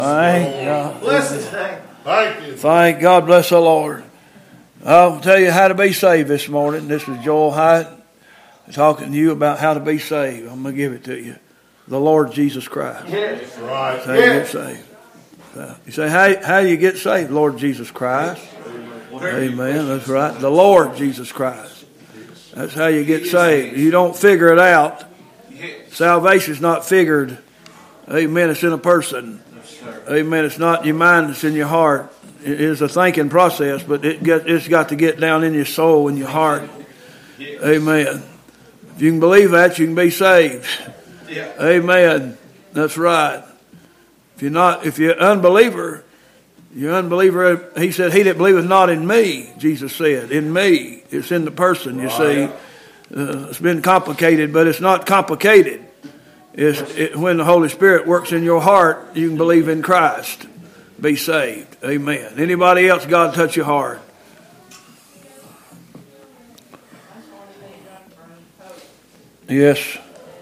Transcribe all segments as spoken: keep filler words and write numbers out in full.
Thank God. Bless His name. Thank you. Thank God. Bless the Lord. I'll tell you how to be saved this morning. This is Joel Hyatt talking to you about how to be saved. I'm going to give it to you. The Lord Jesus Christ. That's right. That's how you get saved. You say, how, how do you get saved? Lord Jesus Christ. Amen. That's right. The Lord Jesus Christ. That's how you get saved. You don't figure it out. Salvation's not figured. Amen. It's in a person. Amen. It's not your mind, it's in your heart. It is a thinking process, but it get, it's got to get down in your soul and your heart. Amen. If you can believe that, you can be saved. Amen. That's right. If you're not, if you're an unbeliever, you're an unbeliever. He said, "He that believeth not in me," Jesus said, "in me." It's in the person. You see, uh, it's been complicated, but it's not complicated. It's, it, when the Holy Spirit works in your heart, you can believe in Christ, be saved. Amen. Anybody else, God touch your heart? Yes.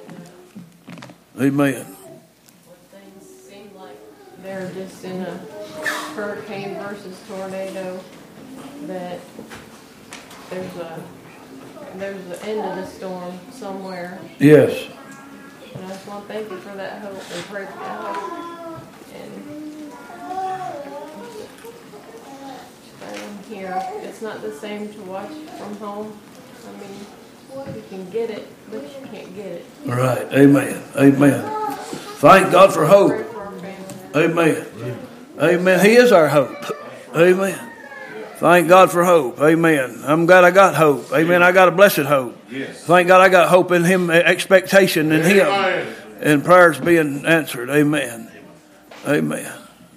Amen. When things seem like they're just in a hurricane versus tornado, that there's a there's an end of the storm somewhere. Yes. And I just want to thank you for that hope and pray for that hope. And staying here, it's not the same to watch from home. I mean, you can get it, but you can't get it. Right. Amen. Amen. Thank God for hope. Pray for our family. Amen. Amen. He is our hope. Amen. Thank God for hope. Amen. I'm glad I got hope. Amen. I got a blessed hope. Yes. Thank God I got hope in Him, expectation in Him, Amen. and prayers being answered. Amen. Amen.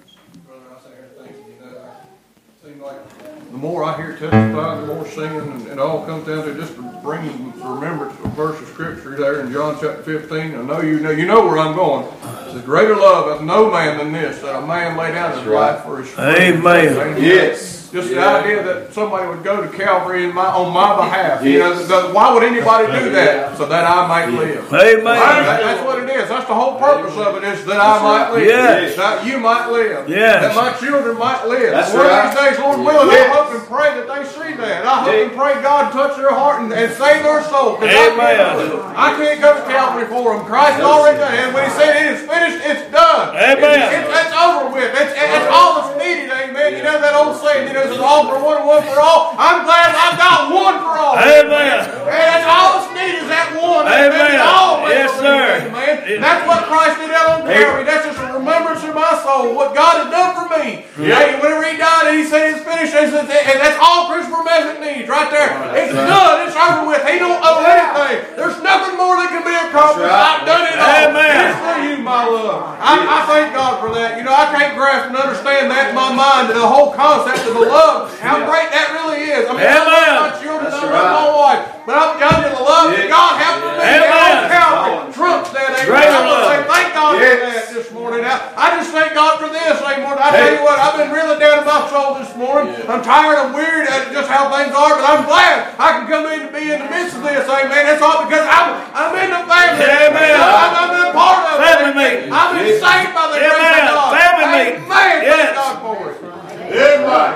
The more I hear testifying, the more singing, and it all comes down to just bringing remembrance of a verse of scripture there in John chapter fifteen. I know you know you know where I'm going. It's a greater love hath no man than this, that a man lay down his life for his friends. Amen. Yes. Just the idea that somebody would go to Calvary in my, on my behalf. You know, the, why would anybody do that? So that I might live. Amen. That, that's what it is. That's the whole purpose of it, is that I might live. Yes. That you might live. Yes. That my children might live. That's One right. of these days, Lord willing, I hope and pray that they see that. I hope and pray God touch their heart and, and save their soul. Amen. I, I can't go to Calvary for them. Christ has already done it. And when He said it is finished, it's done. Amen. It's, it's over with. It's, it's all that's needed. Amen. You know that old saying, you know, it's all for one and one for all. I'm glad I've got one for all. Amen. And that's all that's needed is that one. Amen. All Yes, sir. Amen. That's what Christ did out on Calvary. That's just a remembrance of my soul, what God has done for me. Hey, whenever He died and He said it's finished, and that's all Christopher Messett needs right there. It's done. It's over with. He don't owe anything. There's nothing more that can be accomplished. I've done it all. Amen. It's for you, my love. I, I thank God for that. You know, I can't grasp and understand that in my mind, the whole concept of the love, how great that really is. I mean, I love my children, I love my wife, but I'm telling you, the love that God has for me on Calvary trumps that. Amen. I want to say thank God for that this morning. I, I just thank God for this. Amen. I tell you what, I've been really down in my soul this morning. I'm tired and weird at just how things are, but I'm glad I can come in and be in the midst of this. Amen. That's all because I'm I'm in the family. Amen. I'm, I'm in a part of it. Family meeting. I've been saved by the grace Amen. of God. Family meeting. Amen. Yes. Thank God for it. Amen.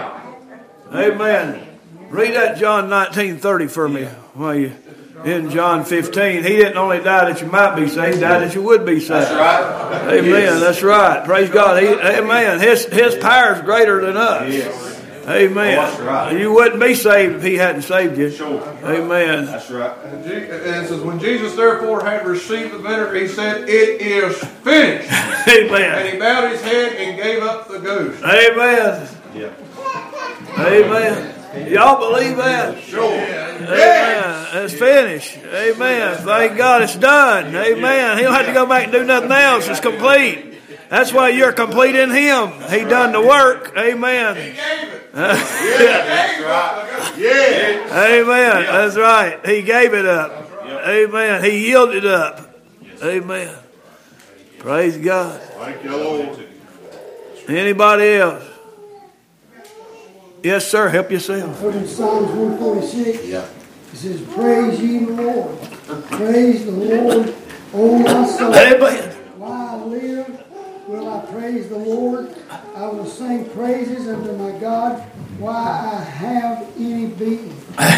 Amen. Read that John nineteen thirty for me. Well, you, in John fifteen, He didn't only die that you might be saved, He died that you would be saved. That's right. Amen. Yes. That's right. Praise God. He, amen. His His power is greater than us. Yes. Amen. Oh, that's right. You wouldn't be saved if He hadn't saved you. Sure. Amen. That's right. And Je- and it says, when Jesus therefore had received the vinegar, He said, it is finished. And Amen. He bowed His head and gave up the ghost. Amen. Yeah. Amen. Y'all believe that? Sure. Amen. It's finished. Amen. Thank God it's done. Amen. He don't have to go back and do nothing else. It's complete. That's why you're complete in Him. He done the work. Amen. He gave it. That's right. Yeah. Amen. That's right. He gave it up. Amen. He yielded up. Amen. Praise God. Thank you, Lord. Anybody else? Yes, sir. Help yourself. Over in Psalms one forty-six, Yeah. it says, praise ye the Lord. Praise the Lord, O my soul. Amen. While I live, will I praise the Lord. I will sing praises unto my God while I have any being.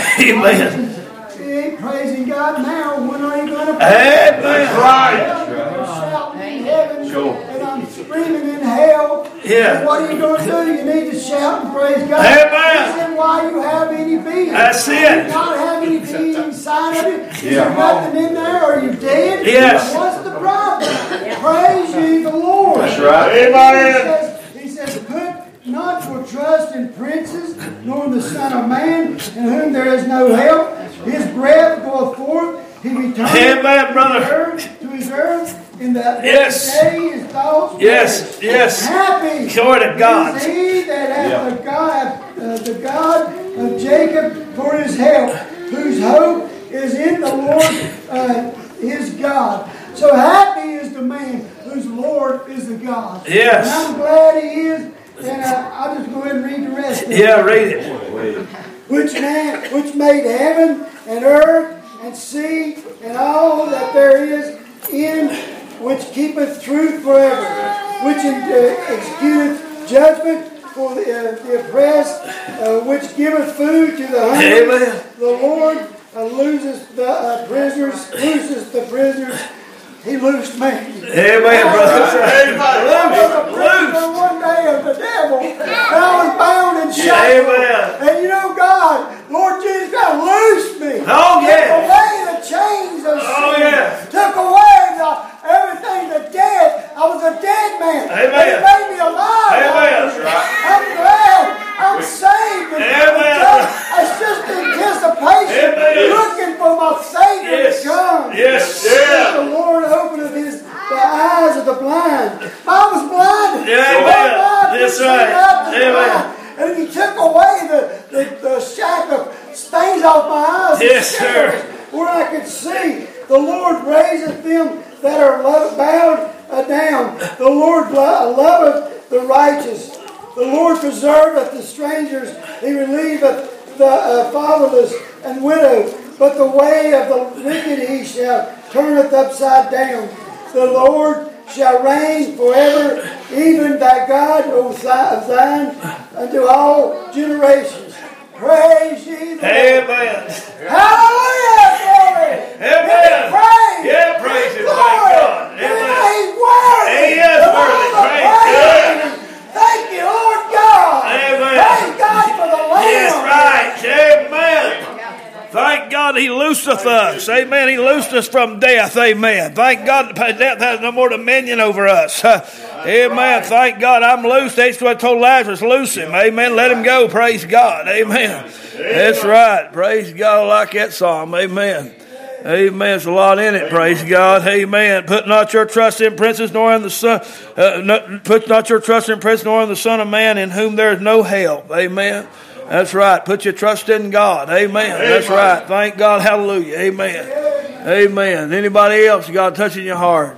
Amen. He ain't praising God now. When are you going to praise? Amen. That's right. I'm shouting in heaven and I'm screaming in hell. Yeah. And what are you going to do? You need to shout and praise God. Amen. He said, why you have any being? That's it. You not have any being inside of you? Is Yeah. there nothing in there? Are you dead? Yes. What's the problem? Praise ye the Lord. That's right. He Amen. says, he says, put not your trust in princes, nor in the Son of Man, in whom there is no help. His breath goeth forth, he returns Amen, brother. to his earth, to his earth in that Yes. day his thoughts Yes, perish. yes. Happy Glory to God. is he that hath Yeah. the God, uh, the God of Jacob for his help, whose hope is in the Lord uh, his God. So happy is the man whose Lord is the God. Yes. And I'm glad he is. And uh, I'll just go ahead and read the rest of it. Yeah, read it. Which man, which made heaven and earth and sea and all that there is in, which keepeth truth forever, which uh, executeth judgment for the, uh, the oppressed, uh, which giveth food to the hungry. Amen. The Lord uh, loses the uh, prisoners, looses the prisoners. He loosed me. Amen, brother. I was a prisoner Loose. one day of the devil, and I was bound and shackled. Amen. And you know, God, Lord Jesus, God loosed me. Oh, Took yeah. away the chains of Oh, sin. yeah. Took away the, everything, the dead. I was a dead man. Amen. And He made me alive. Amen. I'm glad. I'm saved. Amen. It's just anticipation, Amen. looking for my Savior Yes. to come. Yes. Yes. The Lord opened his the eyes of the blind. I was blind. Yeah, My amen. God could That's see right. nothing. Amen. And he took away the, the, the shack of stains off my eyes. Yes, and sir. scales Where I could see. The Lord raiseth them that are lo- bowed uh, down. The Lord lo- loveth the righteous. The Lord preserveth the strangers. He relieveth the uh, fatherless and widow. But the way of the wicked he shall turneth upside down. The Lord shall reign forever, even thy God, O Zion, unto all generations. Praise ye the Lord. Amen. Hallelujah, glory. Amen. Give him praise. Yeah, praise him. Glory. Thank God. Give him- Amen. He's worthy. He is of all worthy. the Praise praise. Thank you, Lord God. Amen. Praise God for the Lamb. Yes, right. Amen. Thank God he looseth us. Amen. He loosed us from death. Amen. Thank God death has no more dominion over us. Amen. Thank God I'm loose. That's what I told Lazarus. Loose him. Amen. Let him go. Praise God. Amen. That's right. Praise God. I like that psalm. Amen. Amen. There's a lot in it. Praise God. Amen. Put not your trust in princes, nor in the son. Uh, no, put not your trust in prince, nor in the Son of Man, in whom there is no help. Amen. That's right. Put your trust in God. Amen. That's right. Thank God. Hallelujah. Amen. Amen. Anybody else? God touching your heart?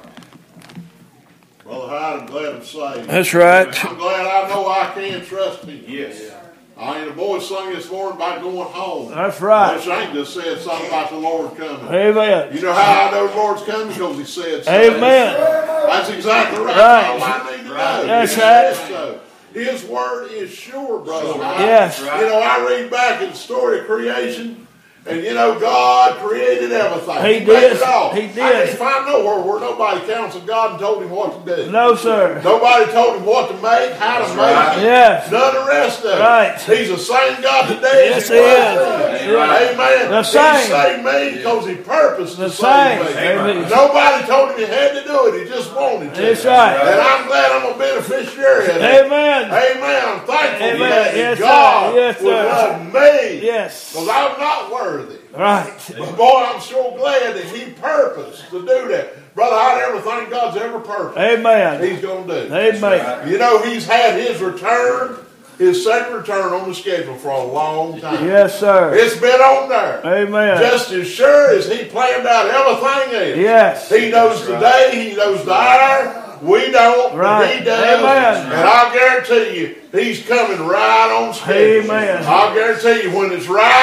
Brother Hyde, I'm glad I'm saved. That's right. I'm glad I know I can trust him. Yes. I mean, the boys sung this morning about going home. That's right. This ain't just said something about the Lord coming. Amen. You know how I know the Lord's coming? Because he said so. Amen. That's exactly right. Right. All I need to know. That's He right. said so. His word is sure, brother. Yes. You know, I read back in the story of creation, and you know, God created everything. He made did. it all. He did. I can't find nowhere where nobody counseled God and told him what to do. No, sir. Nobody told him what to make, how to make it. Yes. None of the rest of it. Right. He's the same God today. Yes, as he was is. then. Amen. The He same. saved me because he purposed The to save same. me. Amen. Nobody told him he had to do it. He just wanted to. That's right. And I'm glad I'm a beneficiary of that. Amen. Amen. I'm thankful Amen. that Yes, sir. God Yes, would sir. love me. Yes. Because I'm not worthy. Right. But boy, I'm so glad that he purposed to do that. Brother, I never think God's ever purposed. Amen. He's going to do. Amen. You know, he's had his return, his second return on the schedule for a long time. Yes, sir. It's been on there. Amen. Just as sure as he planned out everything else. Yes. He knows the day, he knows the hour. We don't, Right. but he does. Amen. And I'll guarantee you, he's coming right on schedule. Amen. I'll guarantee you, when it's right,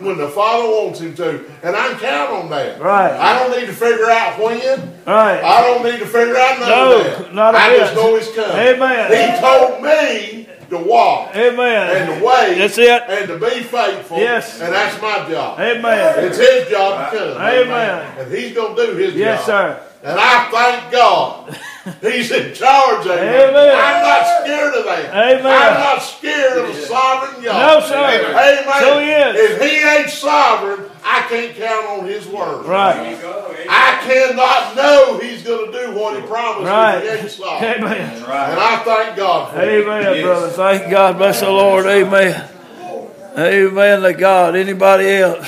when the Father wants him to. And I can count on that. Right. I don't need to figure out when. Right. I don't need to figure out none No, of that. not a I bit. just know he's coming. Amen. He told me to walk. Amen. And to wait. That's it. And to be faithful. Yes. And that's my job. Amen. It's his job to come. Amen. And he's going to do his Yes, job. sir. And I thank God. He's in charge. Amen. Amen. I'm not scared of that. Amen. I'm not scared of a sovereign God. No, sir. Amen. So he is. If he ain't sovereign, I can't count on his word. Right. I cannot know he's going to do what he promised Right. if he ain't sovereign. Amen. And I thank God for it. Amen, brother. Thank God. Bless the Lord. Amen. Amen to God. Anybody else?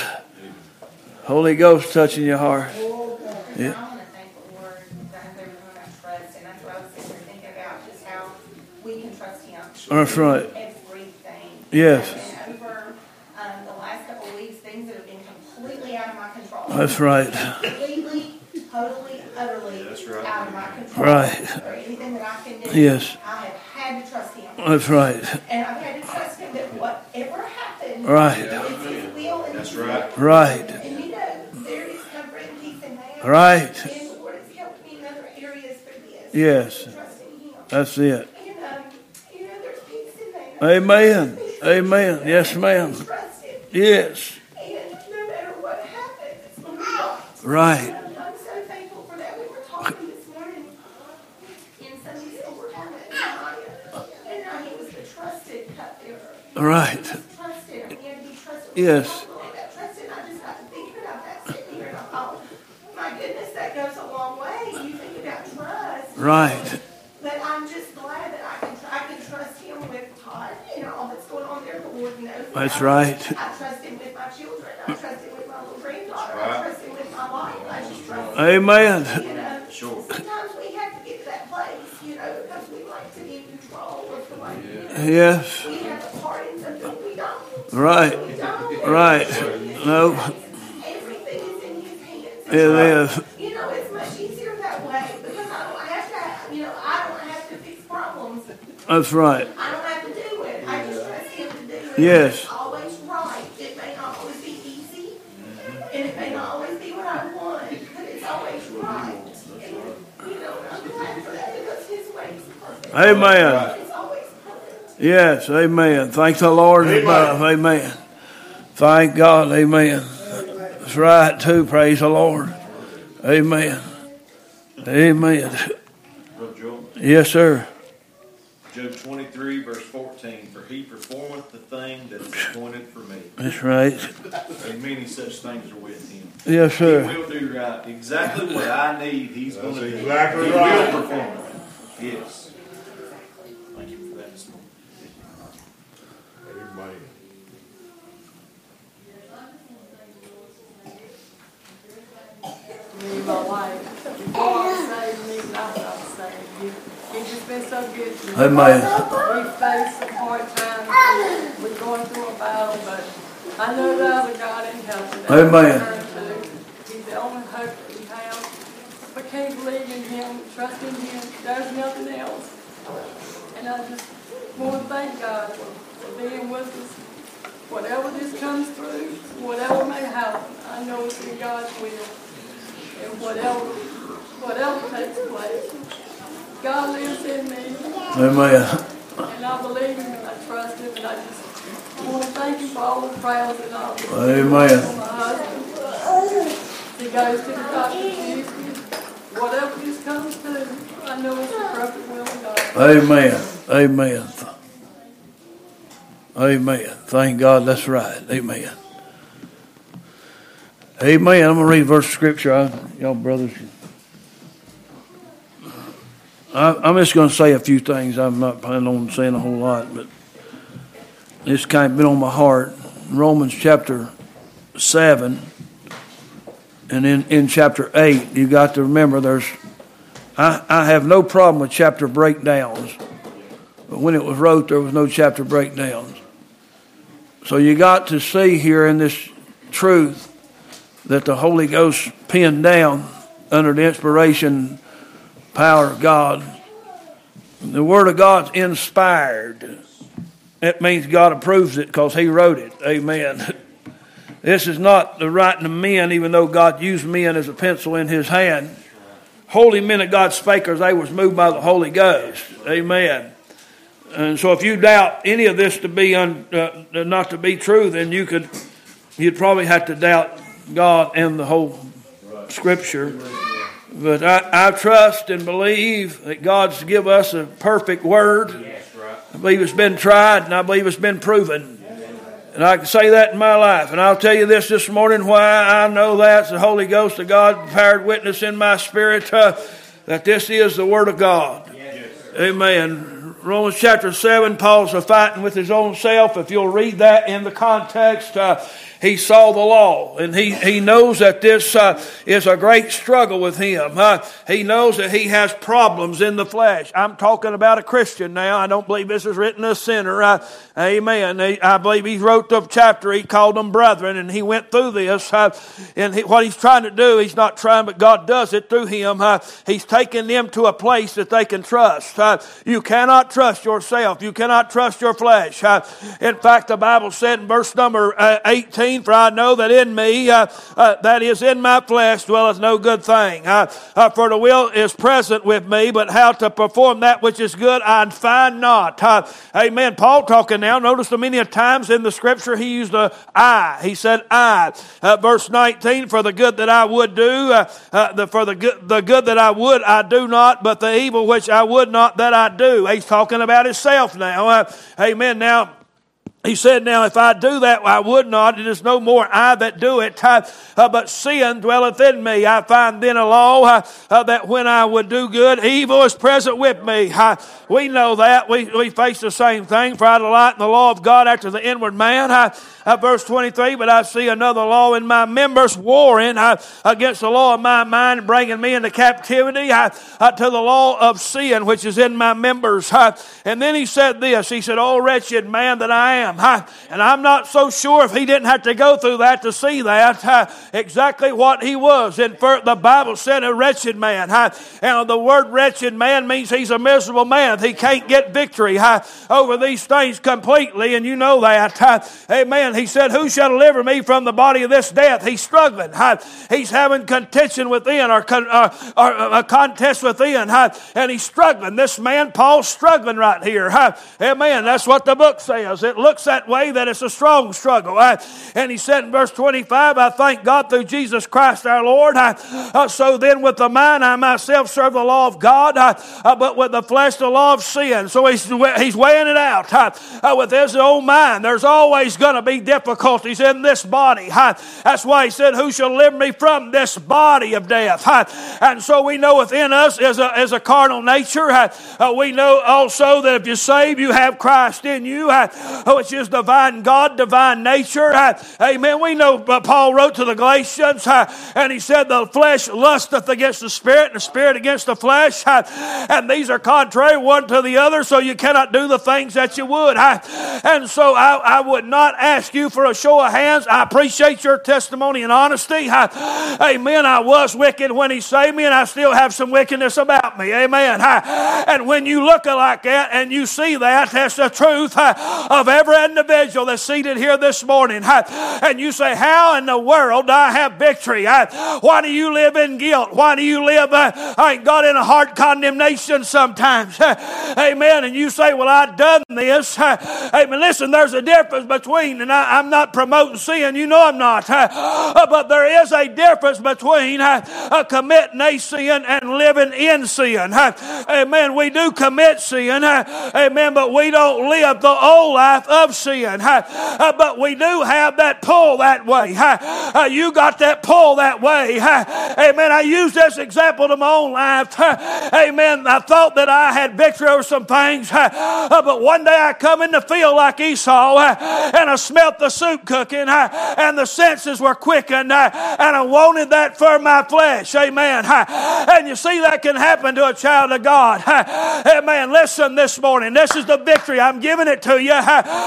Holy Ghost touching your heart. Yeah. I want to thank the Lord that they were doing that trust, and that's what I was sitting there thinking about, just how we can trust Him. That's right. Everything. Yes. And over um, the last couple of weeks, things that have been completely out of my control. That's right. Completely, totally, utterly right. out of my control. Right. Or anything that I can do. Yes. I have had to trust Him. That's right. And I've had to trust Him that whatever happens, Right. it's His will and That's His right. way. Right. And you know, there is comfort and peace in that. Right. And the Lord has helped me in other areas through this. Yes. Trusting Him. That's it. And, um, you know, there's peace in that. Amen. Amen. Yes, ma'am. Trust Him. Yes. And no matter what happens, it's going to be right. Right. I'm, I'm so thankful for that. We were talking this morning in Sunday school. We're talking about Nehemiah. And how he was the trusted cupbearer. Right. Trusted him. He had to be trusted. Yes. That trusted, I just got to thinking about that sitting here, and I thought, my goodness, that goes a long way. You think about trust. Right. But I'm just glad that I can I can trust him with Todd and all that's going on there. The Lord knows. That's I, right. I trust him with my children. I trust him with my little granddaughter. I trust him with my life. I just trust him. Amen. You know, Sure. sometimes we have to get to that place, you know, because we like to be in control of the way. You know, Yes. we have a part in something we don't. Right. We don't. Right. No. Everything is in his hands. It is. You know, it's much easier that way because I don't have to, have, you know, I don't have to fix problems. That's right. I don't have to do it. I just trust him to do it. Yes. It's always right. It may not always be easy, and it may not always be what I want, but it's always right. And, you know, I'm glad for that because his way is perfect. Amen. It's always perfect. Yes. Amen. Thank the Lord above. Amen. Thank God. Amen. That's right too. Praise the Lord. Amen. Amen. Brother Joel, Yes, sir. Job twenty-three, verse fourteen, for he performeth the thing that is appointed for me. That's right. And many such things are with him. Yes, He sir. will do right. Exactly what I need, he's going to do. exactly he right. will perform it. Yes. Thank you for that this morning. Amen. Me and my wife, before I was saved, me and after I was saved. You- It's just been so good to me. Amen. We faced some hard times. We're going through a battle, but I know there's a God in heaven that Amen. I can turn to. He's the only hope that we have. If I can't believe in Him, trust in Him, there's nothing else. And I just want to thank God for, for being with us. Whatever this comes through, whatever may happen, I know it's in God's will. And whatever, whatever takes place, God lives in me. Amen. And I believe Him and I trust Him, and I just want to thank Him for all the prayers and all the Amen. for my husband. He goes to the doctor Tuesday. Whatever this comes to, I know it's the perfect will of God. Amen. Amen. Amen. Thank God. That's right. Amen. Amen. I'm going to read a verse of scripture. I, y'all brothers. I, I'm just going to say a few things. I'm not planning on saying a whole lot, but it's kind of been on my heart. Romans chapter seven and in, in chapter eight, you got to remember there's, I, I have no problem with chapter breakdowns. But when it was wrote, there was no chapter breakdowns. So you got to see here in this truth that the Holy Ghost penned down under the inspiration power of God. The Word of God's inspired. That means God approves it because He wrote it. Amen. This is not the writing of men, even though God used men as a pencil in his hand. Holy men of God spake as they was moved by the Holy Ghost. Amen. And so if you doubt any of this to be un, uh, not to be true, then you could, you'd probably have to doubt God and the whole Scripture. But I, I trust and believe that God's give us a perfect word. I believe it's been tried and I believe it's been proven. And I can say that in my life. And I'll tell you this this morning why I know that. It's the Holy Ghost of God powered witness in my spirit uh, that this is the Word of God. Amen. Romans chapter seven, Paul's a fighting with his own self. If you'll read that in the context, uh, he saw the law, and he, he knows that this uh, is a great struggle with him. Uh, he knows that he has problems in the flesh. I'm talking about a Christian now. I don't believe this is written a sinner. Uh, amen. I believe he wrote the chapter. He called them brethren, and he went through this. Uh, and he, what he's trying to do, he's not trying, but God does it through him. Uh, he's taking them to a place that they can trust. Uh, you cannot trust yourself. You cannot trust your flesh. Uh, in fact, the Bible said in verse number uh, eighteen, for I know that in me, uh, uh, that is in my flesh, dwelleth no good thing. Uh, uh, for the will is present with me, but how to perform that which is good I find not. Uh, amen. Paul talking now. Notice the many times in the Scripture he used a I. He said I. Uh, verse nineteen, for the good that I would do, uh, uh, the, for the good, the good that I would I do not, but the evil which I would not that I do. He's talking about himself now. Uh, amen. Now, he said, now if I do that, I would not. It is no more I that do it, uh, uh, but sin dwelleth in me. I find then a law uh, uh, that when I would do good, evil is present with me. Uh, we know that. We, we face the same thing. For I delight in the law of God after the inward man. Uh, uh, verse twenty-three, but I see another law in my members, warring uh, against the law of my mind, bringing me into captivity uh, uh, to the law of sin, which is in my members. Uh, and then he said this. He said, oh, wretched man that I am. Uh, and I'm not so sure if he didn't have to go through that to see that, uh, exactly what he was. And for, the Bible said a wretched man. Uh, and the word wretched man means he's a miserable man. He can't get victory uh, over these things completely, and you know that. Uh, amen. He said, who shall deliver me from the body of this death? He's struggling. Uh, he's having contention within, or, con, uh, or a contest within, uh, and he's struggling. This man, Paul's struggling right here. Uh, amen. That's what the book says. It looks that way, that it's a strong struggle. Uh, and he said in verse twenty-five, I thank God through Jesus Christ our Lord. Uh, uh, so then with the mind I myself serve the law of God, uh, uh, but with the flesh the law of sin. So he's, he's weighing it out. Uh, uh, with his own mind, there's always going to be difficulties in this body. Uh, that's why he said, who shall deliver me from this body of death? Uh, and so we know within us is a, is a carnal nature. Uh, uh, we know also that if you're saved, you have Christ in you, uh, which is divine God, divine nature. Uh, amen. We know uh, Paul wrote to the Galatians, uh, and he said, the flesh lusteth against the spirit, and the spirit against the flesh. Uh, and these are contrary one to the other, so you cannot do the things that you would. Uh, and so I, I would not ask you for a show of hands. I appreciate your testimony and honesty. Uh, amen. I was wicked when he saved me, and I still have some wickedness about me. Amen. Uh, and when you look like that and you see that, that's the truth uh, of every individual that's seated here this morning. Uh, and you say, how in the world do I have victory? Uh, why do you live in guilt? Why do you live, uh, I ain't got in a heart condemnation sometimes? Uh, amen. And you say, well, I've done this. Uh, amen. Listen, there's a difference between, and I, I'm not promoting sin. You know I'm not. Uh, uh, but there is a difference between uh, uh, committing a sin and living in sin. Uh, amen. We do commit sin. Uh, amen. But we don't live the old life of sin. Uh, uh, but we do have that pull that way. Uh, uh, you got that pull that way. Uh, amen. I use this example to my own life. Uh, amen. I thought that I had victory over some things. Uh, uh, but one day I come in the field like Esau, uh, and I smelt the soup cooking, uh, and the senses were quickened, uh, and I wanted that for my flesh. Amen. Uh, and you see, that can happen to a child of God. Uh, amen. Listen this morning. This is the victory. I'm giving it to you. Uh,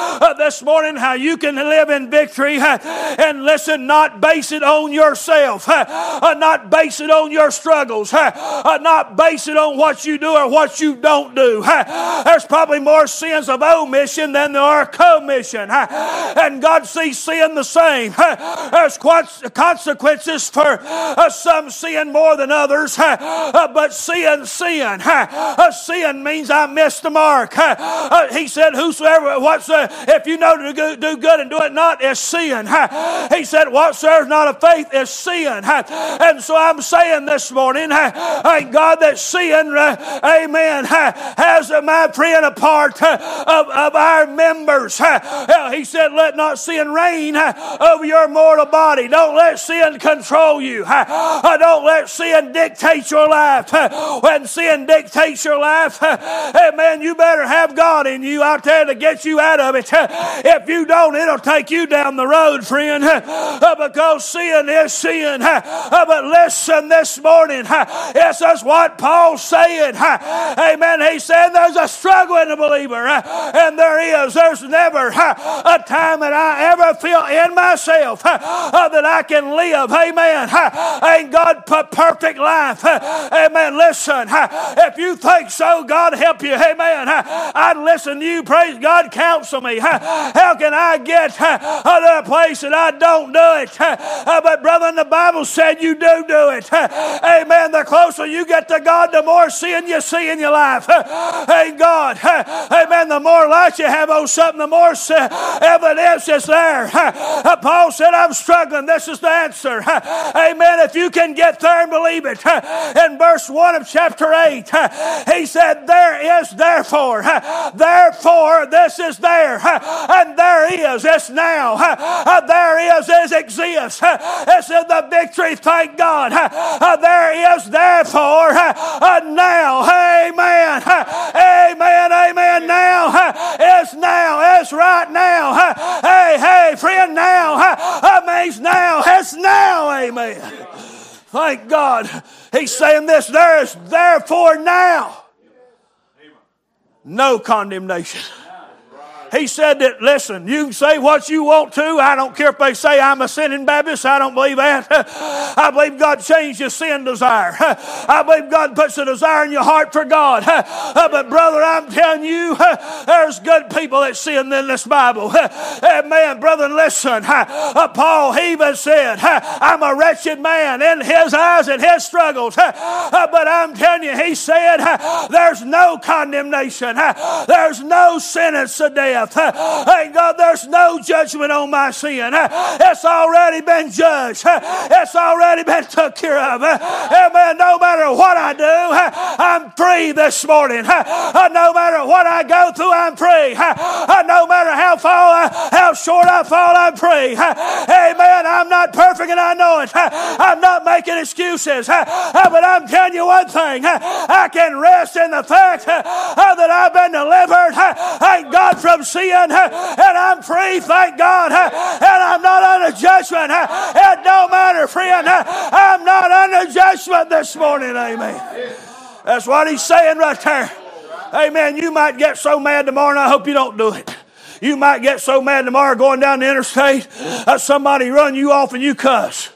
uh, this morning how you can live in victory. Uh, and listen, not base it on yourself. Uh, uh, not base it on your struggles. Uh, uh, not base it on what you do or what you don't do. Uh, there's probably more sins of omission than there are commission. Uh, and God sees sin the same. Uh, there's consequences for uh, some sin more than others. Uh, uh, but sin, sin. Uh, uh, sin means I missed the mark. Uh, uh, he said, whosoever, what's, uh, if you know to do, do good and do it not, is sin. Uh, he said, whatsoever is not of faith is sin. Uh, and so I'm saying this morning, uh, thank God that sin, uh, amen, uh, has, uh, my friend, a part uh, of, of our members. Uh, he said, let not sin reign uh, over your mortal body. Don't let sin control you. Uh, uh, don't let sin dictate your life. Uh, when sin dictates your life, uh, amen, you better have God in you out there to get you out of it. Uh, if you don't, it'll take you down the road, friend, uh, because sin is sin. Uh, but listen this morning, uh, this is what Paul's saying. Uh, amen. He said there's a struggle in the believer, uh, and there is. There's never uh, a time that I ever feel in myself uh, uh, that I can live. Amen. Uh, ain't God put perfect life? Uh, amen. Listen, uh, if you think so, God help you. Amen. Uh, I'd listen to you. Praise God. Counsel me. Uh, how can I get uh, to a place that I don't do it? Uh, uh, but brother, the Bible said you do do it. Uh, amen. The closer you get to God, the more sin you see in your life. Uh, hey God. Uh, amen. The more light you have on something, the more uh, evidence is there. Uh, Paul said, I'm struggling. This is the answer. Uh, amen. If you can get there and believe it. Uh, in verse one of chapter eight, uh, he said, there is therefore. Uh, therefore, this is there. Uh, and there is. It's now. Uh, there is. It exists. Uh, this is the victory. Thank God. Uh, uh, there is therefore uh, uh, now. Amen. Uh, amen. Amen. Now. Uh, it's now. It's right now. Uh, hey, hey, friend, now. Uh, means now. It's now. Amen. Thank God. He's saying this. There is therefore now no condemnation. He said that, listen, you can say what you want to. I don't care if they say I'm a sinning Baptist. I don't believe that. I believe God changed your sin desire. I believe God puts a desire in your heart for God. But brother, I'm telling you, there's good people that sin in this Bible. Amen. Brother, listen. Paul even said, I'm a wretched man in his eyes and his struggles. But I'm telling you, he said, there's no condemnation. There's no sentence to death. Thank God there's no judgment on my sin. It's already been judged. It's already been took care of. Amen. No matter what I do, I'm free this morning. No matter what I go through, I'm free. No matter how far, how short I fall, I'm free. Amen. I'm not perfect and I know it. I'm not making excuses. But I'm telling you one thing. I can rest in the fact that I've been delivered. Thank God from sin, and I'm free, thank God, and I'm not under judgment. It don't matter, friend. I'm not under judgment this morning. Amen. That's what he's saying right there. Amen. You might get so mad tomorrow, and I hope you don't do it. You might get so mad tomorrow going down the interstate that somebody run you off and you cuss.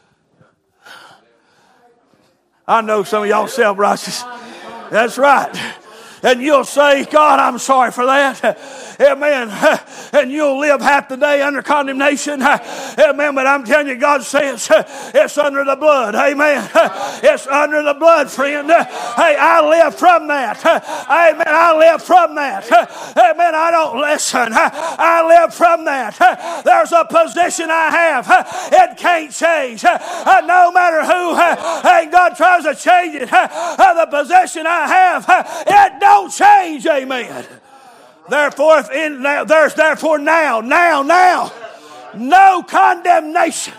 I know some of y'all self-righteous. That's right. And you'll say, God, I'm sorry for that. Amen. And you'll live half the day under condemnation. Amen. But I'm telling you, God says it's under the blood. Amen. It's under the blood, friend. Hey, I live from that. Amen. I live from that. Amen. I don't listen. I live from that. There's a position I have. It can't change. No matter who, hey, God tries to change it. The position I have, it don't change. Amen. Therefore, if in, there's therefore now, now, now, no condemnation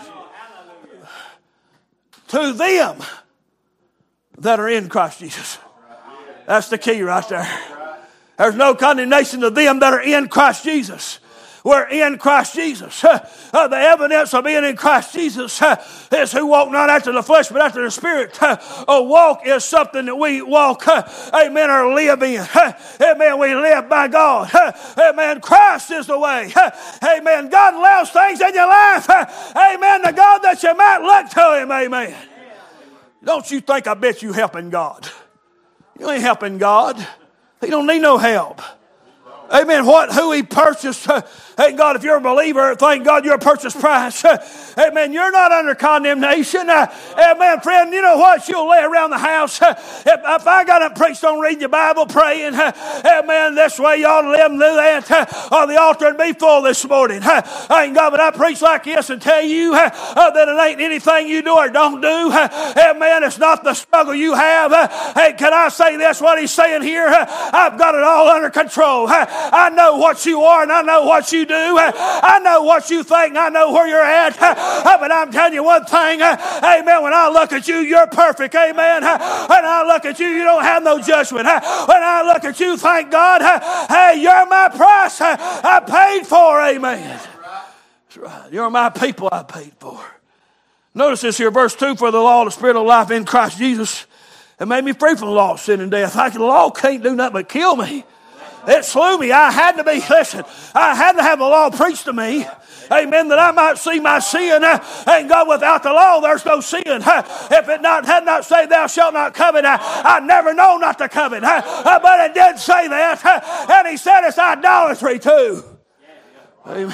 to them that are in Christ Jesus. That's the key right there. There's no condemnation to them that are in Christ Jesus. we're in Christ Jesus. Uh, uh, the evidence of being in Christ Jesus uh, is who walk not after the flesh, but after the Spirit. Uh, a walk is something that we walk, uh, amen, or live in. Uh, amen, we live by God. Uh, amen, Christ is the way. Uh, amen, God allows things in your life. Uh, amen, to God that you might look to Him. Amen. Don't you think I bet you helping God? You ain't helping God. He don't need no help. Amen. What, who He purchased. Uh, thank God, if you're a believer, thank God you're a purchase price. Uh, amen. You're not under condemnation. Uh, amen. Friend, you know what? You'll lay around the house. Uh, if, if I got up preached on reading your Bible, praying, uh, amen, this way you ought to live and do that. Uh, or the altar would be full this morning. Uh, thank God, but I preach like this and tell you uh, uh, that it ain't anything you do or don't do. Uh, amen. It's not the struggle you have. Uh, hey, can I say this? What He's saying here? Uh, I've got it all under control. Uh, I know what you are and I know what you do. I know what you think and I know where you're at. But I'm telling you one thing. Amen. When I look at you, you're perfect. Amen. When I look at you, you don't have no judgment. When I look at you, thank God. Hey, you're my price I paid for. Amen. That's right. You're my people I paid for. Notice this here, verse two, for the law of the Spirit of life in Christ Jesus it made me free from the law of sin and death. Like the law can't do nothing but kill me. It slew me. I had to be, listen, I had to have the law preached to me. Amen, that I might see my sin. Uh, and God, without the law, there's no sin. Uh, if it not had not said, thou shalt not covet, uh, I never know not to covet. Uh, uh, but it did say that. Uh, and He said it's idolatry too. Amen.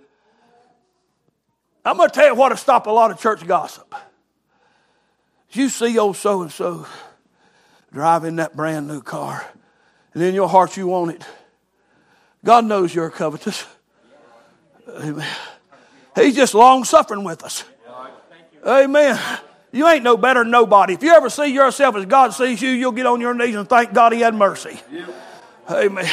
I'm going to tell you what will stop a lot of church gossip. You see old so-and-so driving that brand new car. And in your heart you want it. God knows you're covetous. Amen. He's just long-suffering with us. Amen. You ain't no better than nobody. If you ever see yourself as God sees you, you'll get on your knees and thank God He had mercy. Amen.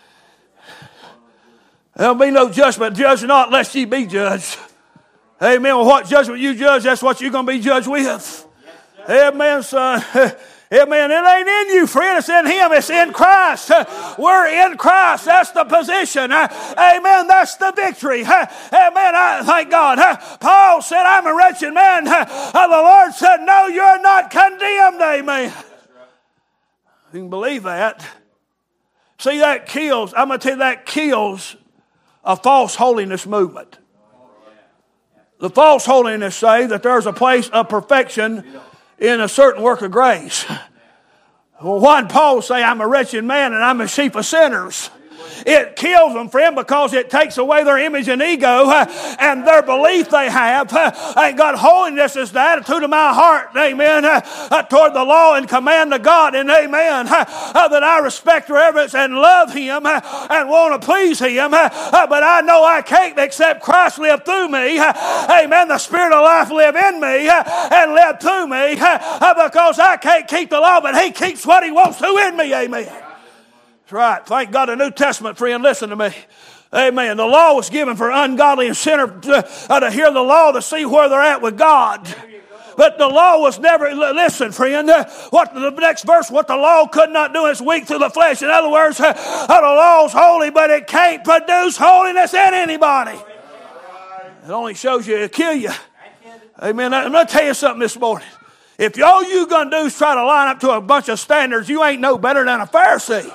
There'll be no judgment. Judge not lest ye be judged. Amen. Well, what judgment you judge, that's what you're going to be judged with. Amen, son. Amen. It ain't in you, friend. It's in Him. It's in Christ. We're in Christ. That's the position. Amen. That's the victory. Amen. I thank God. Paul said, I'm a wretched man. The Lord said, no, you're not condemned. Amen. You can believe that. See, that kills, I'm going to tell you, that kills a false holiness movement. The false holiness say that there's a place of perfection in a certain work of grace. Well, why did Paul say, I'm a wretched man and I'm a sheep of sinners? It kills them, friend, because it takes away their image and ego uh, and their belief they have. Uh, and God, holiness is the attitude of my heart, amen, uh, uh, toward the law and command of God, and amen, uh, uh, that I respect, reverence, and love Him uh, and want to please Him. Uh, uh, but I know I can't except Christ live through me. Uh, amen, the Spirit of life live in me uh, and live through me uh, uh, because I can't keep the law, but He keeps what He wants to in me, amen. Right. Thank God, the New Testament, friend, listen to me. Amen. The law was given for ungodly and sinner to, uh, to hear the law to see where they're at with God. But the law was never, listen, friend, uh, what the next verse, what the law could not do is weak through the flesh. In other words, uh, uh, the law's holy, but it can't produce holiness in anybody. It only shows you, it'll kill you. Amen. I'm going to tell you something this morning. If all you're going to do is try to line up to a bunch of standards, you ain't no better than a Pharisee.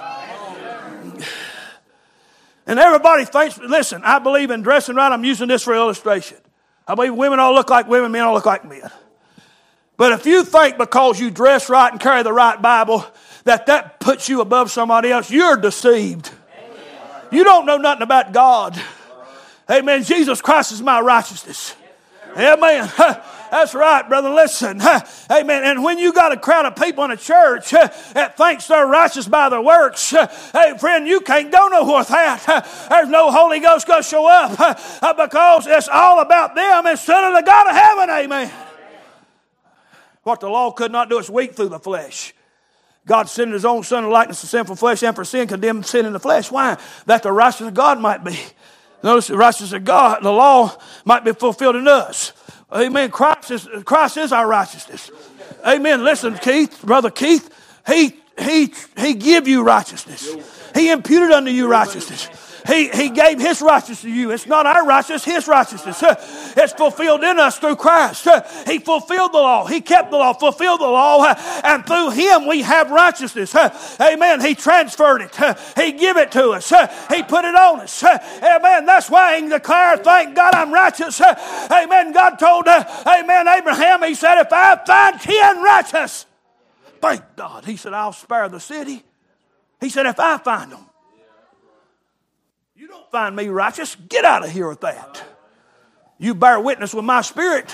And everybody thinks, listen, I believe in dressing right. I'm using this for illustration. I believe women all look like women, men all look like men. But if you think because you dress right and carry the right Bible, that that puts you above somebody else, you're deceived. You don't know nothing about God. Amen. Jesus Christ is my righteousness. Amen. That's right, brother. Listen. Amen. And when you got a crowd of people in a church that thinks they're righteous by their works, hey, friend, you can't go nowhere with that. There's no Holy Ghost going to show up because it's all about them instead of the God of heaven. Amen. What the law could not do is weak through the flesh. God sent His own Son in the likeness of sinful flesh, and for sin condemned sin in the flesh. Why? That the righteousness of God might be. Notice the righteousness of God, the law might be fulfilled in us. Amen. Christ is, Christ is our righteousness. Amen. Listen, Keith, Brother Keith, He He He give you righteousness. He imputed unto you righteousness. He, he gave His righteousness to you. It's not our righteousness, His righteousness. It's fulfilled in us through Christ. He fulfilled the law. He kept the law, fulfilled the law, and through Him we have righteousness. Amen. He transferred it. He gave it to us. He put it on us. Amen. That's why He declared, thank God I'm righteous. Amen. God told, amen, Abraham, He said, if I find ten righteous, thank God. He said, I'll spare the city. He said, if I find them. You don't find me righteous. Get out of here with that. You bear witness with my spirit.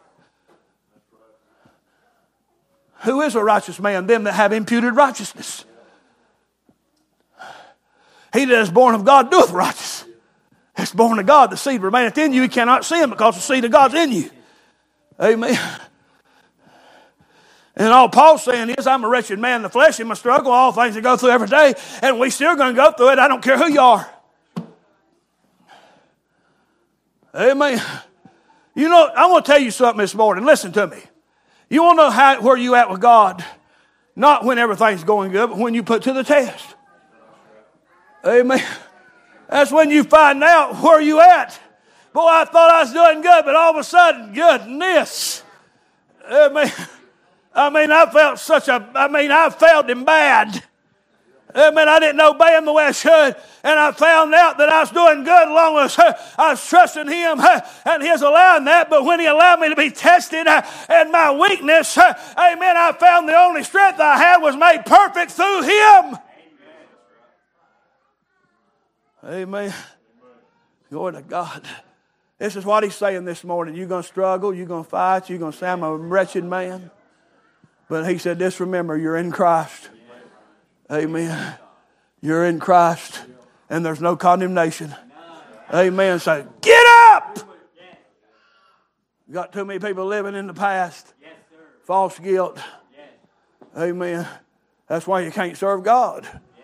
Who is a righteous man? Them that have imputed righteousness. He that is born of God doeth righteous. It's born of God. The seed remaineth in you. You cannot sin because the seed of God's in you. Amen. And all Paul's saying is, I'm a wretched man in the flesh, in my struggle, all things I go through every day, and we still going to go through it. I don't care who you are. Amen. You know, I'm going to tell you something this morning. Listen to me. You want to know how, where you at with God? Not when everything's going good, but when you put to the test. Amen. That's when you find out where you at. Boy, I thought I was doing good, but all of a sudden, goodness. Amen. I mean, I felt such a, I mean, I felt him bad. I mean, I didn't obey Him the way I should. And I found out that I was doing good along with, I was trusting Him and He's allowing that. But when He allowed me to be tested and my weakness, amen, I found the only strength I had was made perfect through Him. Amen. Glory to God. This is what He's saying this morning. You're going to struggle. You're going to fight. You're going to say, I'm a wretched man. But He said, just remember, you're in Christ. Amen. You're in Christ. And there's no condemnation. Amen. So get up. Got too many people living in the past. False guilt. Amen. That's why you can't serve God.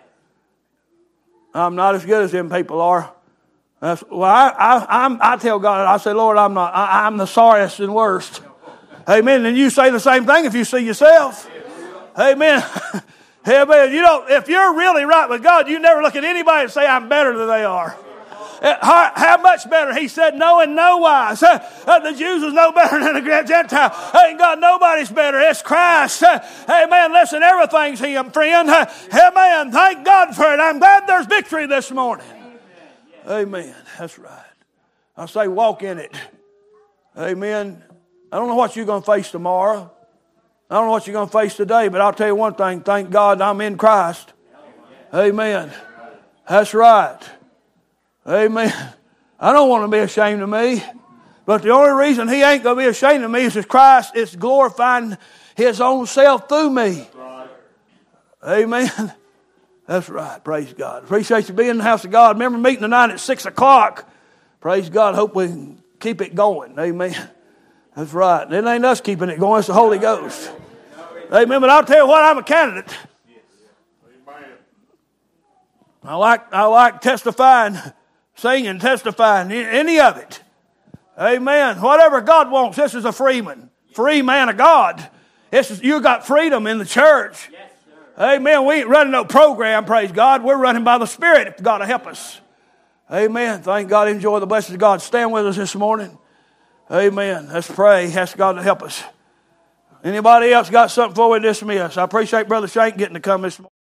I'm not as good as them people are. That's, well, I, I, I'm, I tell God, I say, Lord, I'm not. I, I'm the sorriest and worst. Amen. And you say the same thing if you see yourself. Amen. Amen. You don't. If you're really right with God, you never look at anybody and say, I'm better than they are. How, how much better? He said, no in no wise. Uh, uh, the Jews was no better than the Gentile. Ain't God, nobody's better. It's Christ. Uh, amen. Listen, everything's Him, friend. Uh, amen. Thank God for it. I'm glad there's victory this morning. Amen. That's right. I say walk in it. Amen. I don't know what you're going to face tomorrow. I don't know what you're going to face today, but I'll tell you one thing. Thank God I'm in Christ. Amen. That's right. Amen. I don't want to be ashamed of me. But the only reason He ain't going to be ashamed of me is because Christ is glorifying His own self through me. Amen. That's right. Praise God. Appreciate you being in the house of God. Remember meeting tonight at six o'clock. Praise God. Hope we can keep it going. Amen. That's right. It ain't us keeping it going. It's the Holy Ghost. Amen. But I'll tell you what, I'm a candidate. I like, I like testifying, singing, testifying, any of it. Amen. Whatever God wants. This is a free man. Free man of God. This is, you got freedom in the church. Amen. We ain't running no program, praise God. We're running by the Spirit if God will help us. Amen. Thank God. Enjoy the blessings of God. Stand with us this morning. Amen. Let's pray. Ask God to help us. Anybody else got something before we dismiss? I appreciate Brother Shank getting to come this morning.